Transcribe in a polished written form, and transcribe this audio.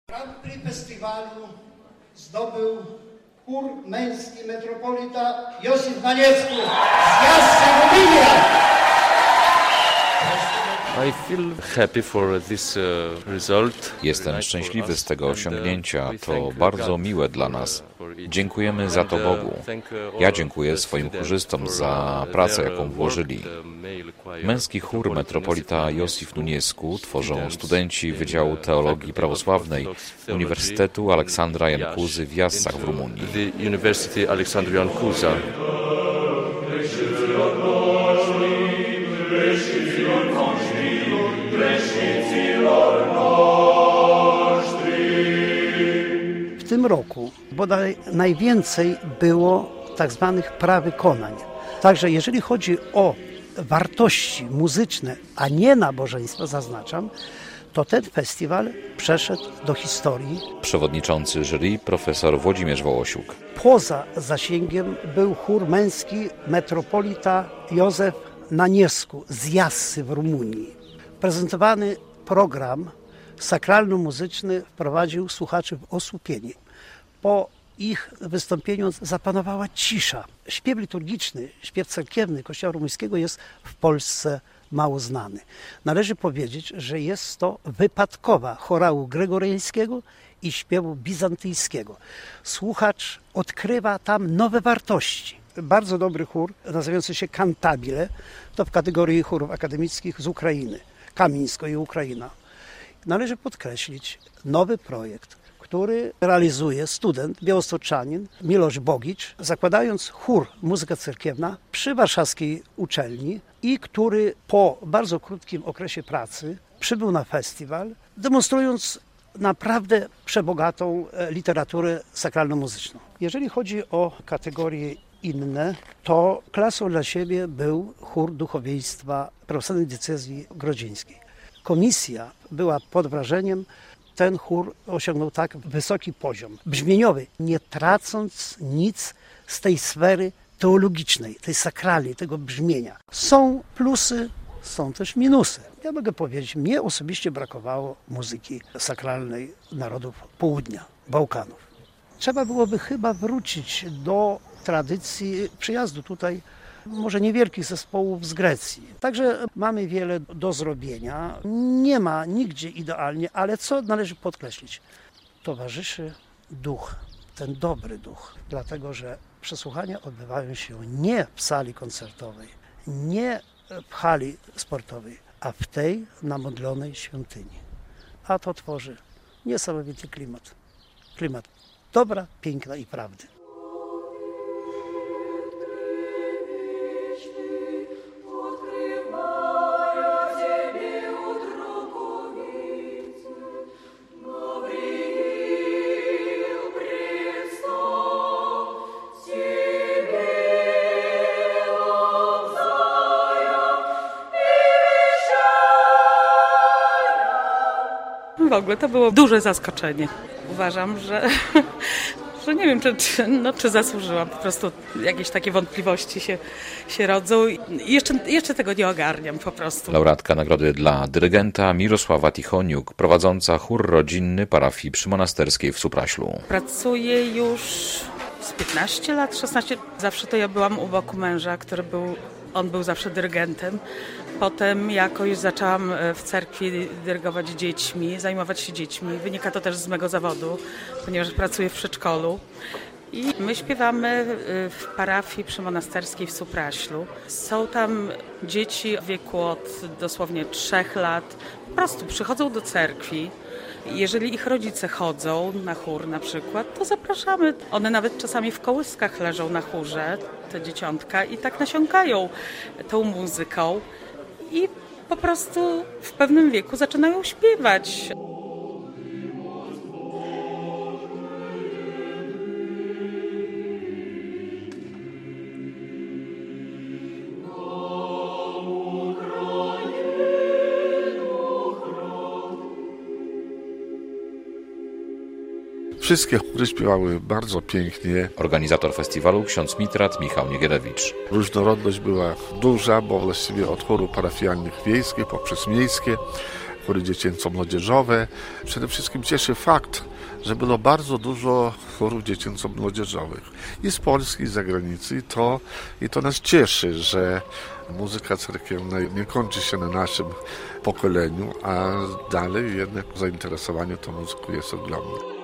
Grand Prix festiwalu zdobył chór męski metropolita Józef Naniecku z Jastrzębia. Jestem szczęśliwy z tego osiągnięcia. To bardzo miłe dla nas. Dziękujemy za to Bogu. Ja dziękuję swoim chórzystom za pracę, jaką włożyli. Męski chór metropolita Józef Naniecku tworzą studenci Wydziału Teologii Prawosławnej Uniwersytetu Aleksandra Jankuzy w Jassach w Rumunii. W tym roku bodaj najwięcej było tak zwanych prawykonań. Także jeżeli chodzi o wartości muzyczne, a nie nabożeństwo, zaznaczam, to ten festiwal przeszedł do historii. Przewodniczący jury profesor Włodzimierz Wołosiuk. Poza zasięgiem był chór męski metropolita Józef Naniecku z Jassy w Rumunii. Prezentowany program sakralno-muzyczny wprowadził słuchaczy w osłupienie. Po ich wystąpieniu zapanowała cisza. Śpiew liturgiczny, śpiew cerkiewny Kościoła rumuńskiego jest w Polsce mało znany. Należy powiedzieć, że jest to wypadkowa chorału gregoriańskiego i śpiewu bizantyjskiego. Słuchacz odkrywa tam nowe wartości. Bardzo dobry chór, nazywający się Cantabile, to w kategorii chórów akademickich z Ukrainy, Kamińsko i Ukraina. Należy podkreślić nowy projekt, który realizuje student białostoczanin Miloš Bogicz, zakładając chór Muzyka Cerkiewna przy warszawskiej uczelni i który po bardzo krótkim okresie pracy przybył na festiwal, demonstrując naprawdę przebogatą literaturę sakralno-muzyczną. Jeżeli chodzi o kategorie inne, to klasą dla siebie był chór duchowieństwa prawosławnej diecezji grodzieńskiej. Komisja była pod wrażeniem, ten chór osiągnął tak wysoki poziom brzmieniowy, nie tracąc nic z tej sfery teologicznej, tej sakralnej, tego brzmienia. Są plusy, są też minusy. Ja mogę powiedzieć, mnie osobiście brakowało muzyki sakralnej narodów południa, Bałkanów. Trzeba byłoby chyba wrócić do tradycji przyjazdu tutaj może niewielkich zespołów z Grecji. Także mamy wiele do zrobienia. Nie ma nigdzie idealnie, ale co należy podkreślić? Towarzyszy duch, ten dobry duch, dlatego że przesłuchania odbywają się nie w sali koncertowej, nie w hali sportowej, a w tej namodlonej świątyni. A to tworzy niesamowity klimat. Klimat dobra, piękna i prawdy. W ogóle to było duże zaskoczenie. Uważam, że nie wiem, czy zasłużyłam. Po prostu jakieś takie wątpliwości się rodzą i jeszcze tego nie ogarniam po prostu. Laureatka nagrody dla dyrygenta Mirosława Tichoniuk, prowadząca chór rodzinny parafii przymonasterskiej w Supraślu. Pracuję już z 15 lat, 16. Zawsze to ja byłam u boku męża, on był zawsze dyrygentem. Potem jakoś zaczęłam w cerkwi dyrygować dziećmi, zajmować się dziećmi. Wynika to też z mego zawodu, ponieważ pracuję w przedszkolu. I my śpiewamy w parafii przymonasterskiej w Supraślu. Są tam dzieci w wieku od dosłownie 3 lat. Po prostu przychodzą do cerkwi. Jeżeli ich rodzice chodzą na chór na przykład, to zapraszamy. One nawet czasami w kołyskach leżą na chórze, te dzieciątka, i tak nasiąkają tą muzyką. I po prostu w pewnym wieku zaczynają śpiewać. Wszystkie chóry śpiewały bardzo pięknie. Organizator festiwalu ksiądz mitrat Michał Niegielewicz. Różnorodność była duża, bo właściwie od chórów parafialnych wiejskich poprzez miejskie chóry dziecięco-młodzieżowe. Przede wszystkim cieszy fakt, że było bardzo dużo chórów dziecięco-młodzieżowych i z Polski, i z zagranicy. I to nas cieszy, że muzyka cerkiewna nie kończy się na naszym pokoleniu, a dalej jednak zainteresowanie tą muzyką jest ogromne.